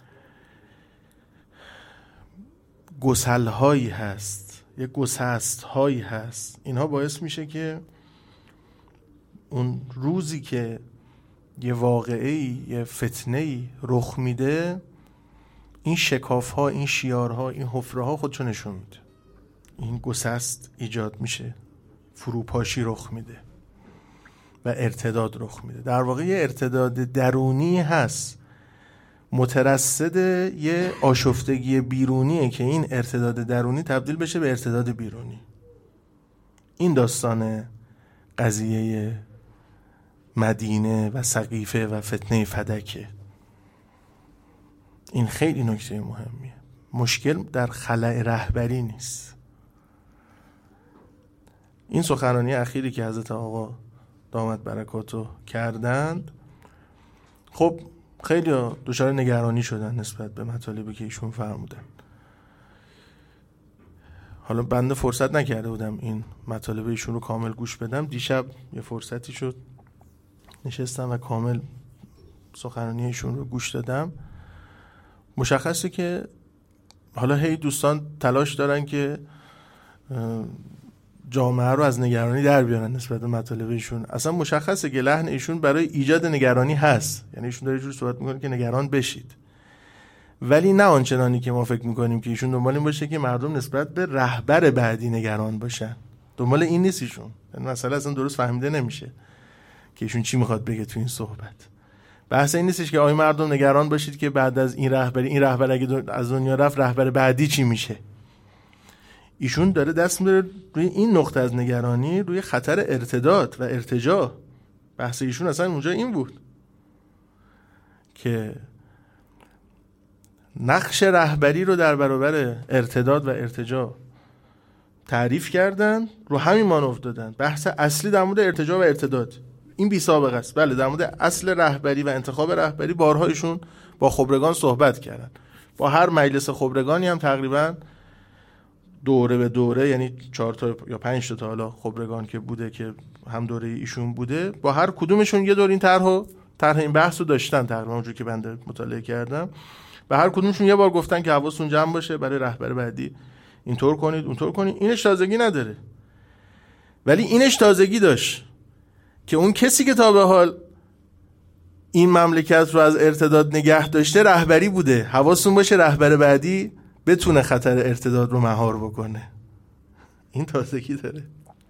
Speaker 3: گسل هایی هست، یه گسست هایی هست. اینها باعث میشه که اون روزی که یه واقعه‌ای، یه فتنه‌ای رخ میده، این شکاف ها، این شیارها، این حفره ها خودشو نشون میده. این گسست ایجاد میشه، فروپاشی رخ میده و ارتداد رخ میده. در واقع یه ارتداد درونی هست مترصد یه آشفتگی بیرونیه که این ارتداد درونی تبدیل بشه به ارتداد بیرونی. این داستان قضیه مدینه و سقیفه و فتنه فدکه. این خیلی نکته مهمیه. مشکل در خلأ رهبری نیست. این سخنرانی اخیری که حضرت آقا دامت برکاتو کردند، خب خیلی دچار نگرانی شدن نسبت به مطالبی که ایشون فرمودن. حالا بنده فرصت نکرده بودم این مطالب ایشون رو کامل گوش بدم. دیشب یه فرصتی شد، نشستم و کامل سخنرانی ایشون رو گوش دادم مشخصه که حالا هی دوستان تلاش دارن که جامعه رو از نگرانی در بیارن نسبت به مطالب ایشون. اصلا مشخصه که لحن ایشون برای ایجاد نگرانی هست، یعنی ایشون داره جور صحبت میکنه که نگران بشید، ولی نه آنچنانی که ما فکر میکنیم که ایشون دنبال این باشه که مردم نسبت به رهبر بعدی نگران باشن. دنبال این نیست ایشون، یعنی مسئله اصلا درست فهمیده نمیشه که ایشون چی میخواد بگه تو این صحبت. بحث این نیستش که آیا مردم نگران باشید که بعد از این رهبر اگه از دنیا رفت رهبر بعدی چی میشه. ایشون داره دست می‌ذاره روی این نقطه از نگرانی، روی خطر ارتداد و ارتجاع. بحث ایشون اصلا اونجا این بود که نقش رهبری رو در برابر ارتداد و ارتجاع تعریف کردن، رو همین مانور دادن. بحث اصلی در مورد ارتجاع و ارتداد این بی سابقه است. بله، در مورد اصل رهبری و انتخاب رهبری بارها ایشون با خبرگان صحبت کردن. با هر مجلس خبرگانی هم تقریبا دوره به دوره، یعنی 4 تا یا 5 تا حالا خبرگان که بوده که هم دوره ایشون بوده، با هر کدومشون یه دور این طرح این بحثو داشتن. تقریبا اونجوری که بنده مطالعه کردم به هر کدومشون یه بار گفتن که حواستون جمع باشه برای رهبر بعدی اینطور کنید اونطور کنید. اینش تازگی نداره، ولی اینش تازگی داشت که اون کسی که تا به حال این مملکت رو از ارتداد نگه داشته رهبری بوده. حواستون باشه رهبر بعدی بتونه خطر ارتداد رو مهار بکنه. این تازگی داره،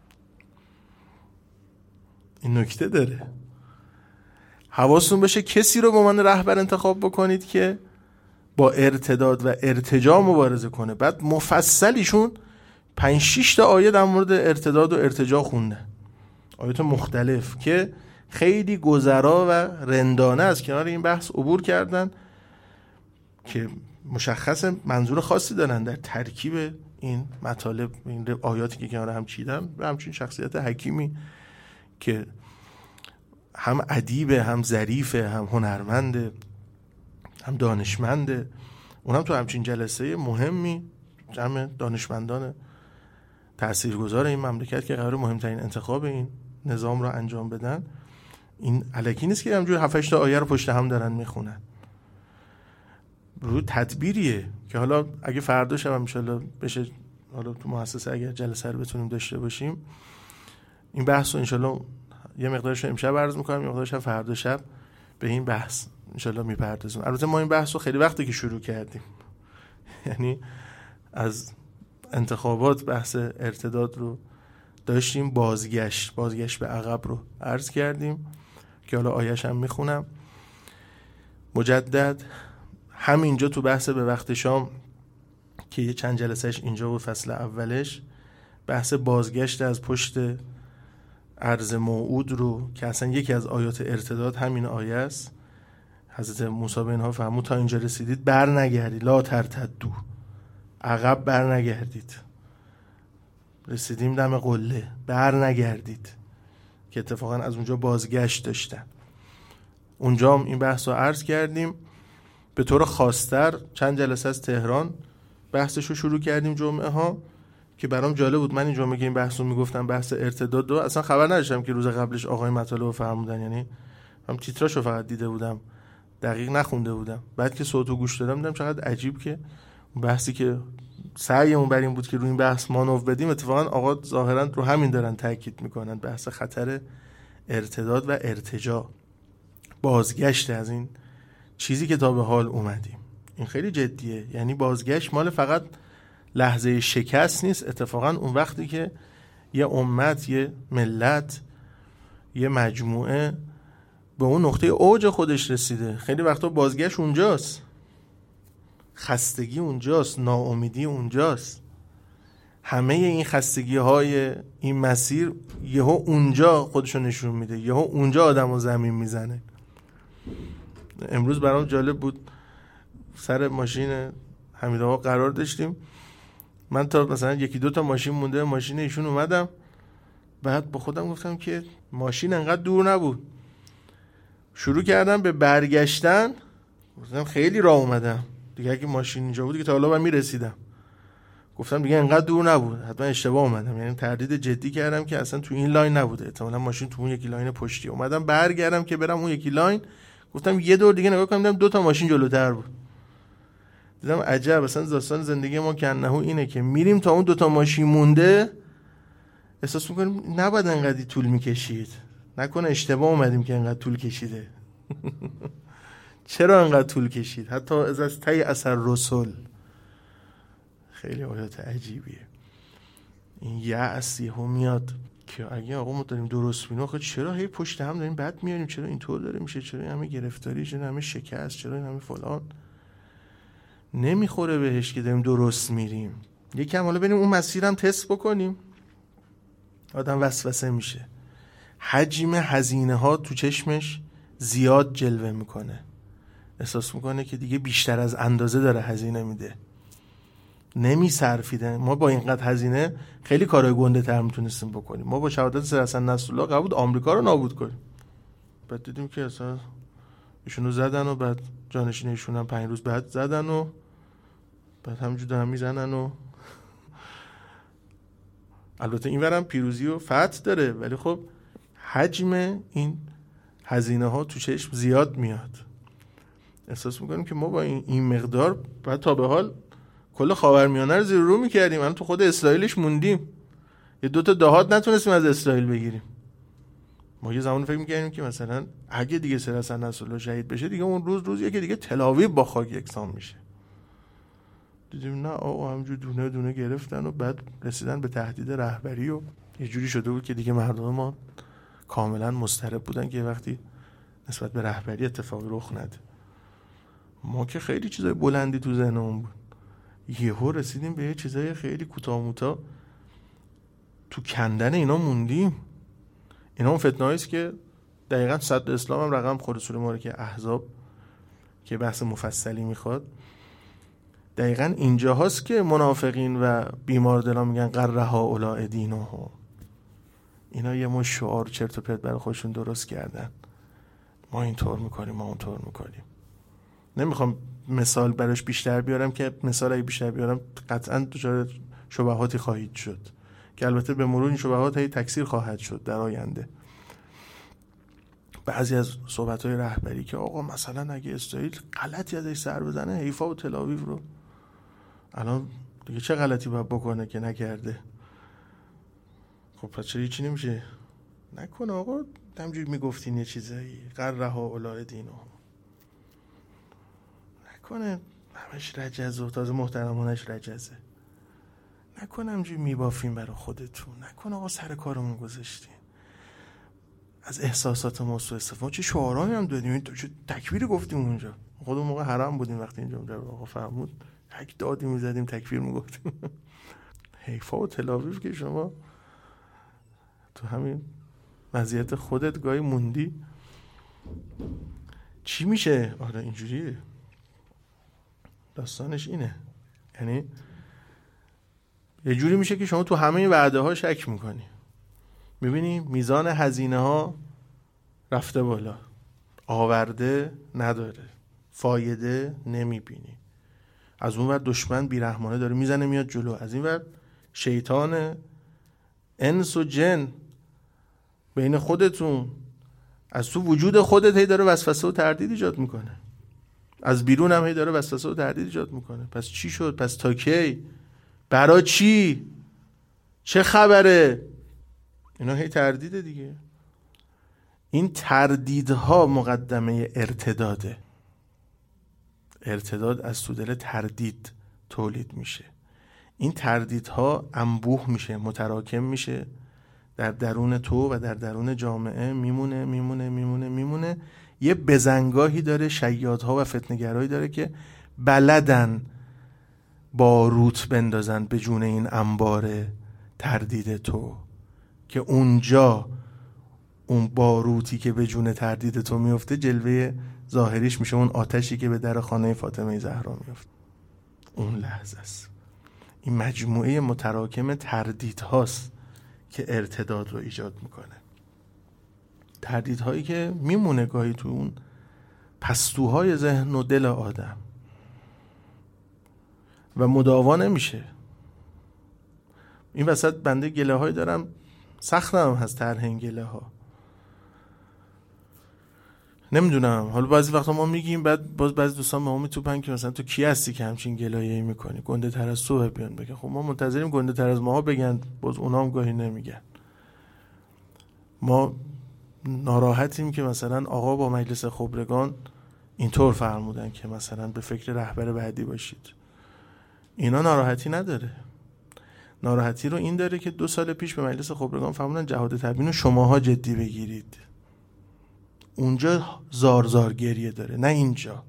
Speaker 3: این نکته داره. حواستون باشه کسی رو به عنوان رهبر انتخاب بکنید که با ارتداد و ارتجاع مبارزه کنه. بعد مفصلیشون 5-6 تا آیه در مورد ارتداد و ارتجاع خونده، آیات مختلف که خیلی گذرا و رندانه از کنار این بحث عبور کردن که مشخص منظور خاصی دارن در ترکیب این مطالب، این آیاتی که کنار هم چیدم. و همچنین شخصیت حکیمی که هم ادیبه، هم ظریفه، هم هنرمنده، هم دانشمنده. اونم تو همچین جلسه مهمی جمع دانشمندان تاثیرگذار این مملکت که قرار مهمترین انتخاب این نظام رو انجام بدن، این الکی نیست که همجوری 7-8 تا آیه رو پشت هم دارن میخونن. رو تدبیریه که حالا اگه فردا شب ان شاءالله بشه، حالا تو مؤسسه اگه جلسه رو بتونیم داشته باشیم، این بحث رو ان شاءالله یه مقدارش امشب عرض می‌کنم، یه مقدارش فردا شب به این بحث ان شاءالله میپردازیم. البته ما این بحث رو خیلی وقتی که شروع کردیم، یعنی از انتخابات بحث ارتداد رو داشتیم، بازگشت به عقب رو عرض کردیم که حالا آیه‌اش هم میخونم مجدد. همینجا تو بحث به وقت شام که یه چند جلسهش اینجا بود، فصل اولش بحث بازگشت از پشت عرض موعود رو که اصلا یکی از آیات ارتداد همین آیه است. حضرت موسی به اینها فرمود تا اینجا رسیدید بر نگردید، لا ترتدوا، عقب بر نگردید. رسیدیم دم قله، بر نگردید، که اتفاقا از اونجا بازگشت داشتن. اونجا هم این بحث رو عرض کردیم. به طور خاص‌تر چند جلسه از تهران بحثش رو شروع کردیم جمعه ها، که برام جالب بود. من این جمعه که این بحث رو میگفتم، بحث ارتداد رو اصلا خبر نداشتم که روز قبلش آقای مطالب رو فرمودن، یعنی هم تیتراشو فقط دیده بودم، دقیق نخونده بودم. بعد که صوتو گوش دادم دیدم چقدر عجیب که بحثی که سعیمون بر این بود که روی این بحث مانور بدیم، اتفاقا آقا ظاهرا رو همین دارن تاکید میکنن، بحث خطر ارتداد و ارتجاع، بازگشت از این چیزی که تا به حال اومدیم. این خیلی جدیه، یعنی بازگشت مال فقط لحظه شکست نیست، اتفاقا اون وقتی که یه امت، یه ملت، یه مجموعه به اون نقطه اوج خودش رسیده، خیلی وقتا بازگشت اونجاست، خستگی اونجاست، ناامیدی اونجاست. همه این خستگی های این مسیر یهو اونجا خودشو نشون میده، یهو اونجا آدمو زمین میزنه. امروز برام جالب بود، سر ماشین حمیدآقا قرار داشتیم، من تا مثلا 1-2 تا ماشین مونده ماشین ایشون اومدم، بعد با خودم گفتم که ماشین انقدر دور نبود. شروع کردم به برگشتن، گفتم خیلی راه اومدم دیگه، اگه ماشین اینجا بود که تا حالا من میرسیدم. گفتم دیگه انقدر دور نبود، حتما اشتباه اومدم. یعنی تردید جدی کردم که اصلا تو این لاین نبوده، احتمالاً ماشین تو اون یکی لاین پشتی اومدم. برگردم که برم اون یکی لاین، گفتم یه دور دیگه نگاه کنم، دیدم 2 تا ماشین جلوتر بود. دیدم عجب، مثلا داستان زندگی ما کنهو اینه که میریم تا اون 2 ماشین مونده احساس میکنیم نباید انقدر طول میکشید، نکنه اشتباه اومدیم که انقدر طول کشیده. چرا انقدر طول کشید؟ حتی از تی اثر رسول. خیلی آیات عجیبیه. این یأس یهو میاد که اگه آقا ما داریم درست بینیم، آخه چرا هی پشت هم داریم بد میاریم، چرا اینطور داره میشه، چرا این همه گرفتاری، چرا همه شکست، چرا این همه فلان. نمیخوره بهش که داریم درست میریم. یکم حالا بریم اون مسیرم تست بکنیم. آدم وسوسه میشه. حجم هزینه ها تو چشمش زیاد جلوه میکنه، احساس میکنه که دیگه بیشتر از اندازه داره هزینه میده، نمیصرفیده. ما با اینقدر هزینه خیلی کارهای گنده تر میتونستیم بکنیم. ما با شهادت سید حسن نصرالله قرار بود آمریکا رو نابود کنیم، بعد دیدیم که اصلا ایشونو زدن و بعد جانشین ایشون هم 5 روز بعد زدن و بعد همینجور دارن میزنن و البته این ورم پیروزی و فتح داره، ولی خب حجم این هزینه ها تو چشم زیاد میاد. احساس میکنیم که ما با این مقدار بعد تا به حال کل خاورمیانه رو زیر رو میکردیم، الان تو خود اسرائیلش موندیم، 2 دهات نتونستیم از اسرائیل بگیریم. ما یه زمان فکر میکردیم که مثلا اگه دیگه سید حسن نصرالله شهید بشه دیگه اون روزیه که دیگه تل‌آویو با خاک یکسان میشه. دیدیم نه آقا همینجور دونه دونه گرفتن و بعد رسیدن به تهدید رهبری و یه جوری شده بود که دیگه مردم ما کاملا مضطرب بودن که وقتی نسبت به رهبری اتفاقی رخ نده. ما که خیلی چیزای بلندی تو ذهنمون بود، یهو رسیدیم به یه چیزای خیلی کوتاه موتا، تو کندن اینا موندیم. اینا اون فتنه‌ایست که دقیقاً صدر اسلام هم رقم خورد، سوره مبارکه احزاب که بحث مفصلی میخواد. دقیقاً اینجا هاست که منافقین و بیماردلان میگن قرها اولاء دینهم. اینا یه مش شعار چرت و پرت برای خودشون درست کردن، ما اینطور میکنیم، ما اونطور میکنیم. نمیخوام مثال براش بیشتر بیارم که مثال اگه بیشتر بیارم قطعاً دچار شبهاتی خواهید شد که البته به مرور این شبهات هی تکثیر خواهد شد در آینده. بعضی از صحبت‌های رهبری که آقا مثلا اگه اسرائیل غلطی ازش سر بزنه حیفا و تل‌آویو رو الان دیگه چه غلطی باید بکنه که نکرده. خب پس چرا هیچی نمیشه؟ نکنه آقا همجوری میگفتین یه چیزایی قرها اولاء دینهم، نکنه همش رجز و تازه محترمانش رجزه، نکنه همجوری میبافین برای خودتون، نکنه آقا سر کارمون گذاشتین، از احساسات ما سوء استفاده. چه شعارهایی هم دادیم، چه تکبیری گفتیم اونجا، خودمون موقع حرام بودیم وقتی اینجا آقا فرمود تک دادی میزدیم تکبیر میگفتیم. حیفا و تل‌آویو که شما تو همین وضعیت خودت گاهی موندی. چی میشه؟ آره اینجوریه داستانش، اینه. یعنی یه جوری میشه که شما تو همه وعده ها شک میکنی، میبینی میزان هزینه ها رفته بالا، آورده نداره، فایده نمیبینی. از اون ور دشمن بیرحمانه داره میزنه میاد جلو، از این ور شیطان انس و جن بین خودتون از تو وجود خودت هی داره وسوسه و تردید ایجاد میکنه، از بیرون هم هی داره وسوسه و تردید ایجاد میکنه. پس چی شد؟ پس تا کی؟ برای چی؟ چه خبره؟ اینا هی تردیده دیگه. این تردیدها مقدمه ارتداده. ارتداد از تو دل تردید تولید میشه. این تردیدها انبوه میشه، متراکم میشه در درون تو و در درون جامعه، میمونه. یه بزنگاهی داره، شیادها و فتنه‌گرایی داره که بلدن باروت بندازن به جون این انبار تردید تو، که اونجا اون باروتی که به جون تردید تو میفته جلوه ظاهریش میشه اون آتشی که به در خانه فاطمه زهرا میفته. اون لحظه است. این مجموعه متراکم تردید هاست که ارتداد رو ایجاد میکنه. تردیدهایی که میمونه گاهی تو اون پستوهای ذهن و دل آدم و مداوا نمیشه. این وسط بنده گله هایی دارم، سختم هست طرح این گله ها. نمیدونم، حالا بعضی وقتا ما میگیم، بعد باز بعضی دوستان به ما میتوپن که مثلا تو کی هستی که همچین گلایه‌ای میکنی، گنده تر از تو بیان بگن. خب ما منتظریم گنده تر از ما بگن، باز اونا هم گاهی نمیگن. ما ناراحتیم که مثلا آقا با مجلس خبرگان اینطور فرمودن که مثلا به فکر رهبر بعدی باشید. اینا ناراحتی نداره. ناراحتی رو این داره که 2 سال پیش به مجلس خبرگان فرمودن جهاد تبیین رو شماها جدی بگیرید. اونجا زار گریه داره، نه اینجا.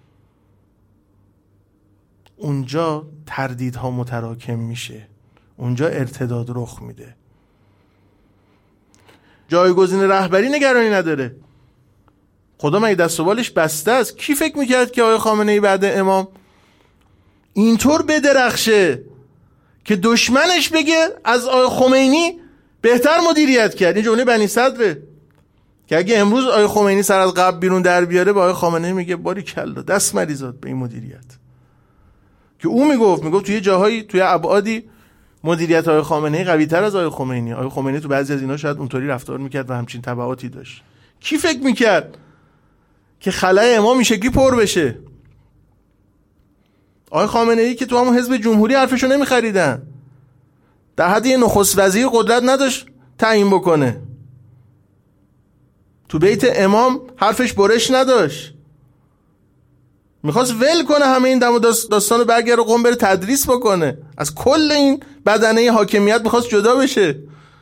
Speaker 3: اونجا تردیدها متراکم میشه، اونجا ارتداد رخ میده. جایگزین رهبری نگرانی نداره. خدا مگه دست و بالش بسته است؟ کی فکر میکرد که آقای خامنه‌ای بعد امام اینطور بدرخشه که دشمنش بگه از آقای خمینی بهتر مدیریت کرد؟ این جمله بنی صدره که اگه امروز آقای خمینی سر از قبل بیرون در بیاره، با آقای خامنه‌ای میگه باریکلا دست مریزاد به این مدیریت. که او میگفت توی جاهایی، توی ابعادی مدیریت آقای خامنه‌ای قوی‌تر از آقای خمینی. آقای خمینی تو بعضی از اینا شاید اونطوری رفتار میکرد و همچین تبعاتی داشت. کی فکر میکرد که خلای امام این شکلی پر بشه؟ آقای خامنه‌ای که تو همون حزب جمهوری حرفشو نمیخریدن، در حد یه نخست وزیر قدرت نداشت تعیین بکنه. تو بیت امام حرفش برش نداشت، میخواست ول کنه همه این دم و داستان رو، برگرد و قم بره تدریس بکنه، از کل این بدنه حاکمیت میخواست جدا بشه.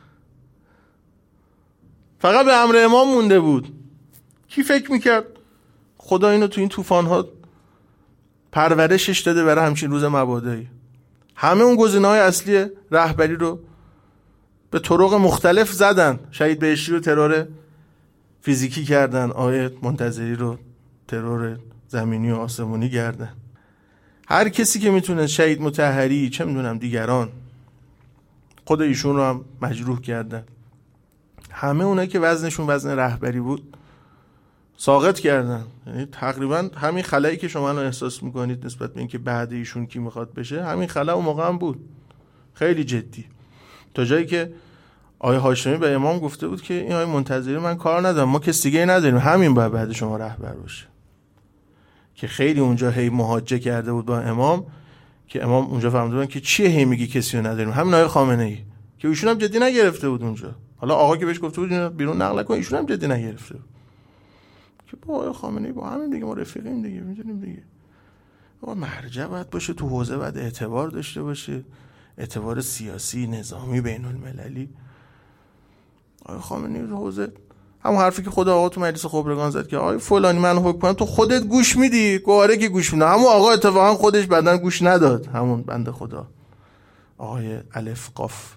Speaker 3: فقط به امر امام مونده بود. کی فکر میکرد خدا اینو تو این طوفان‌ها پرورشش داده برای همچین روز مبادایی؟ همه اون گزینه‌های اصلی رهبری رو به طرق مختلف زدن. شهید بهشتی رو ترور فیزیکی کردن، آقای منتظری رو ترور زمینی و آسمونی کردن. هر کسی که میتونه، شهید مطهری، چه میدونم دیگران، خود ایشون رو هم مجروح کردن. همه اونایی که وزنشون وزن رهبری بود ساقط کردن. یعنی تقریبا همین خلایی که شما الان احساس میکنید نسبت به اینکه بعد ایشون کی میخواد بشه، همین خلا اون موقع هم بود، خیلی جدی. تا جایی که آقای هاشمی به امام گفته بود که این آقای منتظری من کار ندارم، ما کس دیگه نداریم، همین باید بعد شما رهبر باشه. که خیلی اونجا هی مهاجه کرده بود با امام، که امام اونجا فهمیده بود که چیه هی میگی کسی رو نداریم، همین آقای خامنه‌ای که ایشون هم جدی نگرفته بود اونجا. حالا آقا که بهش گفته بود بیرون نقل کن، ایشون هم جدی نگرفته بود که با آقای خامنه‌ای با همین دیگه ما رفیقیم دیگه، میدونیم دیگه. آقا مرجع باید باشه، تو حوزه باید اعتبار داشته باشه، اعتبار سیاسی، نظامی، بین المللی. آقای خامنه‌ای تو حوزه همون حرفی که خود آقا تو مجلس خبرگان زد که آقای فلانی من حکم کنم، تو خودت گوش میدی؟ گواره که گوش میده. همون آقا اتفاقا خودش بعدن گوش نداد، همون بنده خدا آقای الف قاف،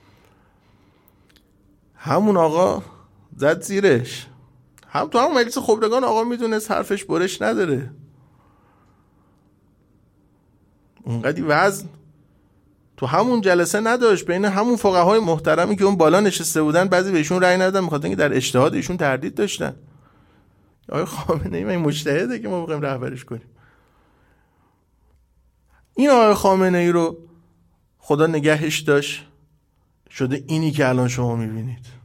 Speaker 3: همون آقا زد زیرش. هم تو همون مجلس خبرگان آقا میدونست حرفش برش نداره. اونقدی وزن تو همون جلسه نداشت بین همون فقهای محترمی که اون بالا نشسته بودن. بعضی بهشون رأی ندادن می‌خاطر اینکه در اجتهاد ایشون تردید داشتن. آقای خامنه‌ای من مجتهده که ما بخوایم رهبریش کنیم. این آقای خامنه‌ای رو خدا نگهش داشت، شده اینی که الان شما می‌بینید.